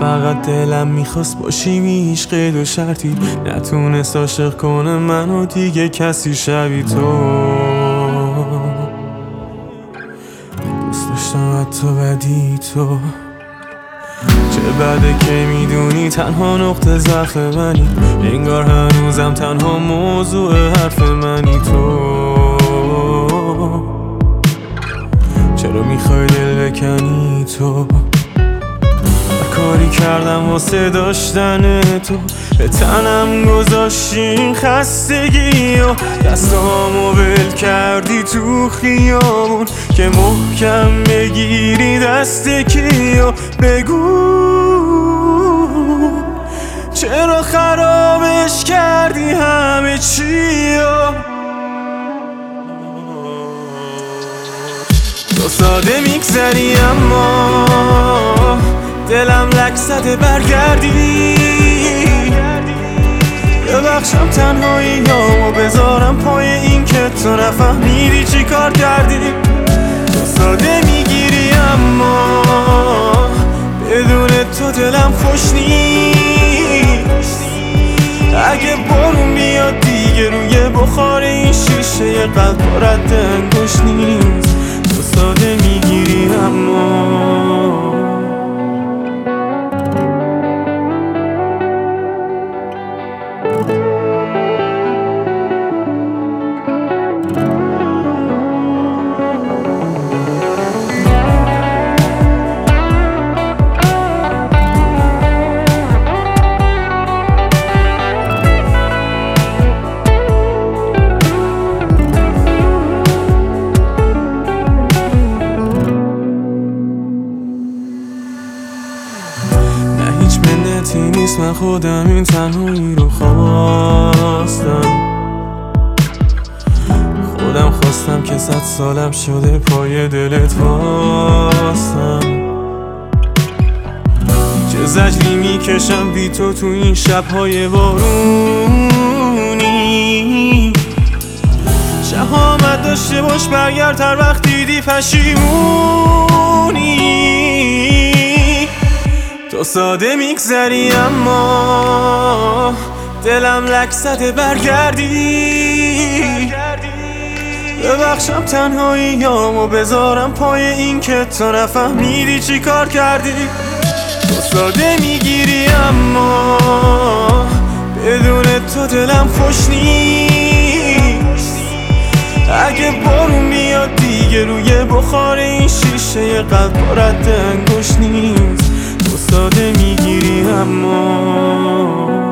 فقط دلم میخواست باشیم هیچ قید و شرطی، نتونست عاشق کنه منو دیگه کسی شبیه تو. دوست داشتم حتی بدی تو، چه بده که میدونی تنها نقطه ضعف منی، انگار هنوزم تنها موضوع حرف منی تو. چرا میخوای دل بکنی تو؟ کاری کردم واسه داشتن تو، به تنم گذاشتین خستگی و دستامو ول کردی تو خیابون که محکم بگیری دست کیو. بگو چرا خرابش کردی همه چیو؟ تو ساده میگذری اما دلم لک زده برگردی. ببخشم تنهاییامو بذارم پای این که تو نفهمیدی چی کار کردی. تو ساده میگیری اما بدون تو دلم خوش نیست. اگه بارون بیاد دیگه روی بخار این شیشه قلب رد انگوش نیست. تو ساده میگیری اما منتی نیست، من خودم این تنهایی رو خواستم. خودم خواستم که 100 سالم شده پای دلت واسم. چه زجری میکشم بی تو این شبهای بارونی. شهامت داشته باش برگرد هر وقت دیدی پشیمونی. تو ساده میگذری اما دلم لک زده برگردی. ببخشم تنهاییامو بذارم پای این که تو نفهمیدی چی کار کردی. تو ساده میگیری اما بدون تو دلم خوش نیست. اگه بارون بیاد دیگه روی بخار این شیشه قلب رد انگوش نیست. تو ساده میگیری اما